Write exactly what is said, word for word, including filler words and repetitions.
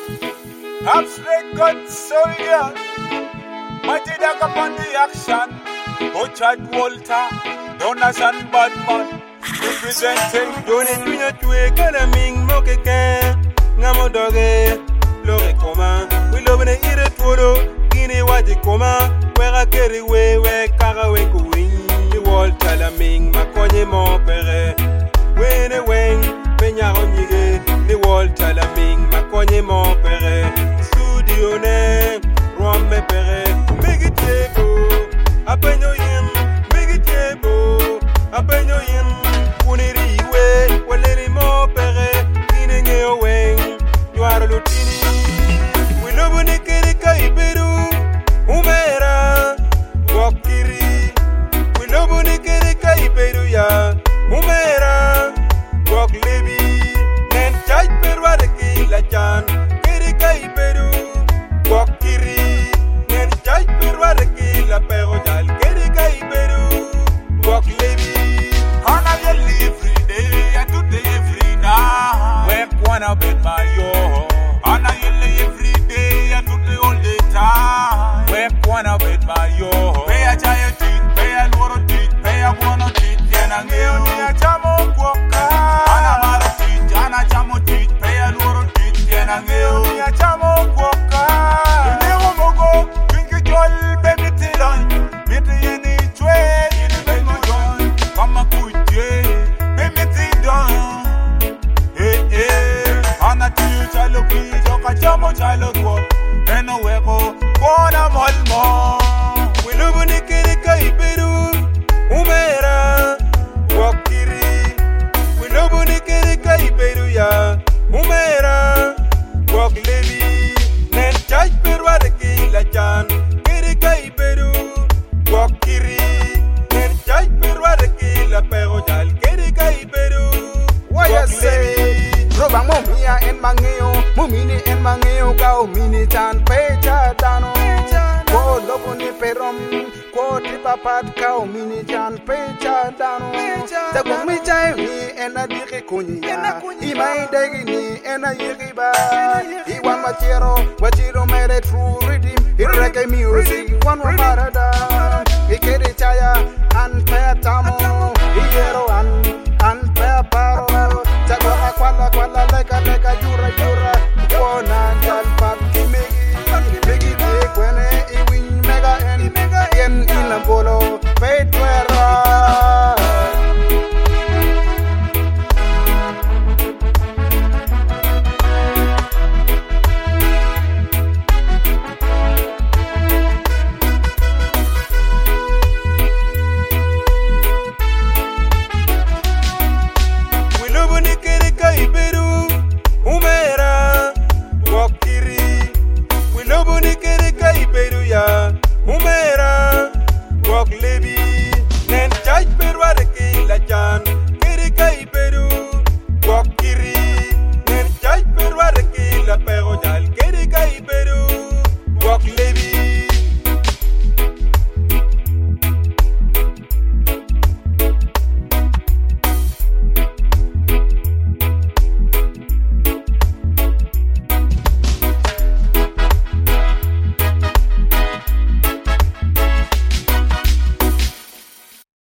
Absolute good soldiers, mighty dog upon the action. Richard Walter, Donas and Badman, representing. Doni dunya tuwe kana ming mokeke ngamo doge lore koma we love ne ire tuoro gini waji koma wera keri we we kara we kuwin Walter la ming makonye mo pere we ne wen penya onyige ni Walter la ming makonye mo pere studio ne rome pere migitebo apenyo yim migitebo apenyo yim kuniriwe waleri mo pere kinenge owen yuaro lutini wilobu ne kere kai peru umera wakiri wilobu ne kere kai peru ya umera waklebi nen chai perwa de kila chan kere kai peru wakiri nen chai perwa de kila pero jal kere kai peru waklebi Hana you every day, and today every night. Work one a bit by yo. Hana you every day, and today all the time. Work one a bit by yo. Pay a giant teeth, pay a lot of teeth, pay a one of teeth, and a new near Jamo Quokka. Hana mara teeth, Jana Jamo teeth, pay a lot of teeth, and a new near Jamo Quokka. You never mogo, drink your joy, baby Tilon. Meet the any trade, you never go join. Come a kuje, baby Tilon. Eh eh, Hana tiu chalo ki, joka chamo chalo go. Eno weko, bona molmo. wilobu ne kere kai peru umera wakiri wilobu ne kere kai peru ya umera waklebi nen chai perwa de kila chan kere kai peru wakiri nen chai perwa de kila pero jal kere kai peru Waya say, Roba mumia en mangeo, mumini en mangeo, gao mini chan pecha dano. Ko lobo ni perom, ko tipapat kao mini chan pecha dano. Tago mi chai mi ena diki kunya, imai degi ni ena yiriba. Iwan machero, wachiro mere true redeem, ireke music, one wa marada. Ikeri chaya, an pe tamo, iyero an, an pe paro. Chagwa kwala kwala leka leka yura yura